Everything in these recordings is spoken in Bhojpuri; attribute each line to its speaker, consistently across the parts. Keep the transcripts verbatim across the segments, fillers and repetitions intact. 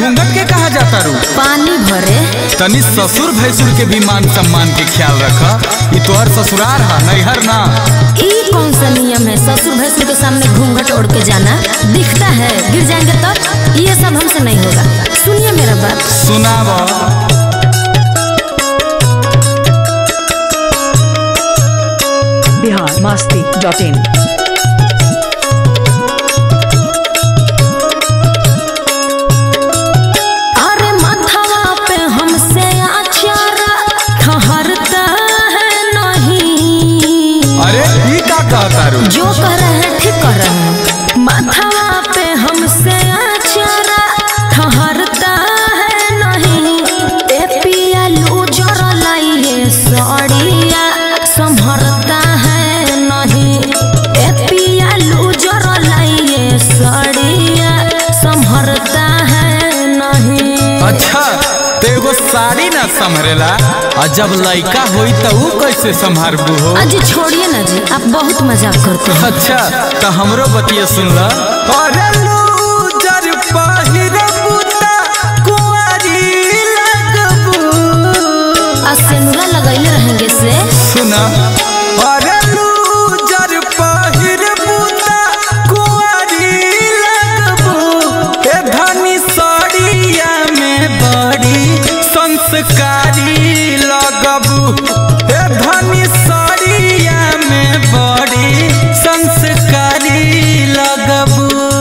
Speaker 1: घूंघट के कहा जाता रू?
Speaker 2: पानी भरे।
Speaker 1: तनी ससुर भैसुर के भी मान सम्मान के ख्याल रखा। ये तोहर ससुरार है नैहर ना।
Speaker 2: ई कौन सा नियम है ससुर भैसुर के सामने घूंघट ओढ़ के जाना? दिखता है गिर जाएंगे तो। ये सब हमसे नहीं होगा। सुनिए मेरा बात।
Speaker 1: सुनावा।
Speaker 3: Bihar Masti dot in.
Speaker 2: अरे माथवा पे हमसे आचारा ठहरता है नहीं।
Speaker 1: अरे ये क्या कहता रू?
Speaker 2: जो कह रहे हैं ठीक कह रहे हैं। माथवा पे हमसे आचारा ठहरता है नहीं। ए पिया लूजर लाइए साड़िया संभरता है नहीं। ए पिया लूजर लाइए साड़िया संभरता है नहीं।
Speaker 1: अच्छा तो एगो साड़ी ना संभरेला और जब लड़का होई तो ऊ कैसे संभारबू हो?
Speaker 2: अजी छोड़िए ना जी, आप बहुत मजाक करते हैं।
Speaker 1: अच्छा तो हमरो बतिया सुन ला। अरे लूजर पहिरबू त कुंवारी लगबू।
Speaker 2: आज सेनुरा लगैले रहेंगे से।
Speaker 1: सुना। अरे लूजर पहिरबू त कुंवारी लगबू। ए धनी साड़िया में बड़ी संस्कारी लगबू। ए धनी साड़िया में बड़ी संस्कारी लगबू।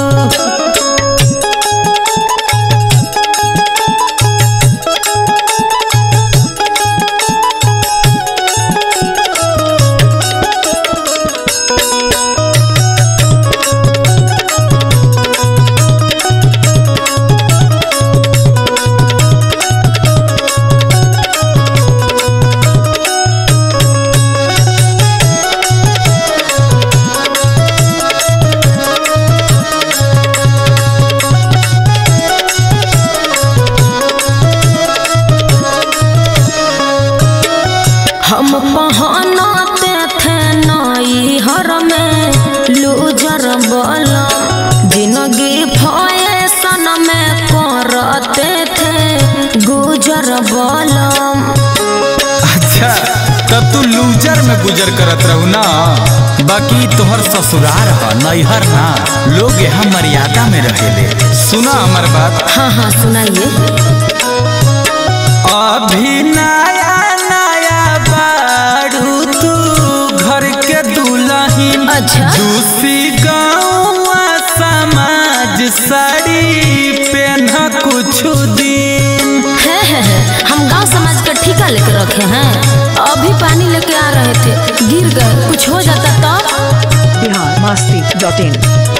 Speaker 2: हम पहनाते थे नई हर में लूजर वाला। जिंदगी फैशन में करते थे गुजर वाला।
Speaker 1: अच्छा तब तू लूजर में गुजर करत रहू ना। बाकी तोहर ससुरार है नैहर ना। लोग यहाँ मर्यादा में रहेले। सुना हमार बात।
Speaker 2: हाँ हाँ सुनाइए।
Speaker 1: अभी नया नया बारू तू घर के दुल्हन।
Speaker 2: अच्छा
Speaker 1: दूसरी गाँव समाज साड़ी पहना कुछ दिन।
Speaker 2: है, है, है। हम गांव समाज का ठिका लेकर रखे हैं। अभी पानी लेके आ रहे थे गिर गए। कुछ हो जाता तो।
Speaker 3: Bihar Masti dot in.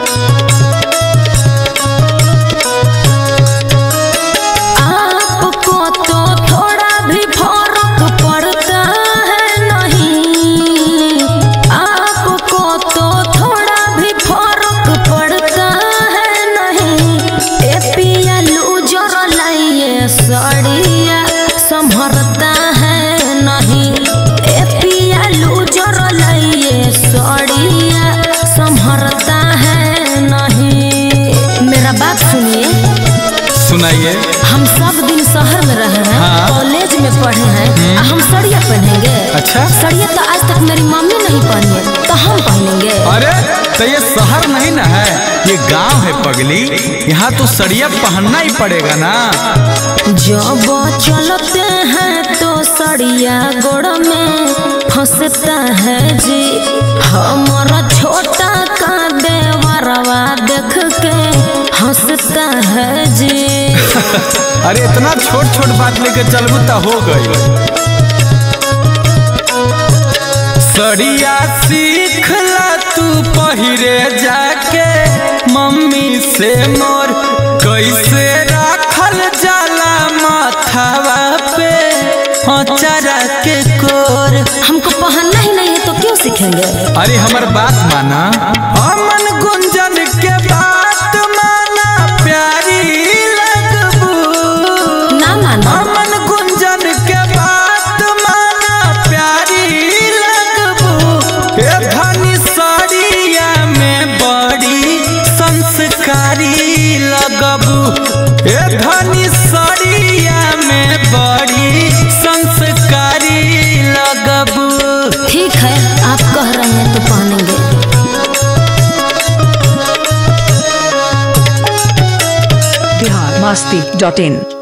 Speaker 2: आपको तो थोड़ा भी फर्क पड़ता है नहीं। आपको तो थोड़ा भी फर्क पड़ता है नहीं। ए पिया लूजर लाइए साड़िया संभरता है नहीं। ए पिया लूजर लाइए साड़िया संभरता है नहीं। मेरा बात सुनिए।
Speaker 1: सुनाइए।
Speaker 2: हम सब दिन शहर में रहे हैं।
Speaker 1: हाँ।
Speaker 2: कॉलेज में पढ़े हैं। हम सड़िया पहनेंगे?
Speaker 1: अच्छा
Speaker 2: सड़िया तो आज तक मेरी मम्मी नहीं पहनी है तो हम पहनेंगे।
Speaker 1: अरे तो ये शहर नहीं ना है, ये गांव है पगली। यहाँ तो सड़िया पहनना ही पड़ेगा ना।
Speaker 2: जब चलते हैं तो सड़िया गोड़ में फंसता है जी। हमारा छोटा का देवरवा देख के हंसता है जी।
Speaker 1: अरे इतना छोट छोट बात लेके चलबू तो हो गई। सड़िया सीख ला तू पहिरे जाके मम्मी से मोर। कैसे रखल जाला माथावा पे अचारा के कोर।
Speaker 2: हमको पहनना ही नहीं है तो क्यों सीखेंगे?
Speaker 1: अरे हमार बात माना। अमन गुंजन के बात माना प्यारी लगबू।
Speaker 2: ना माना।
Speaker 1: अमन गुंजन के बात माना प्यारी लगबू। ए धनी साड़िया में बड़ी संस्कारी लगबू। ए धनी
Speaker 3: masti dot in.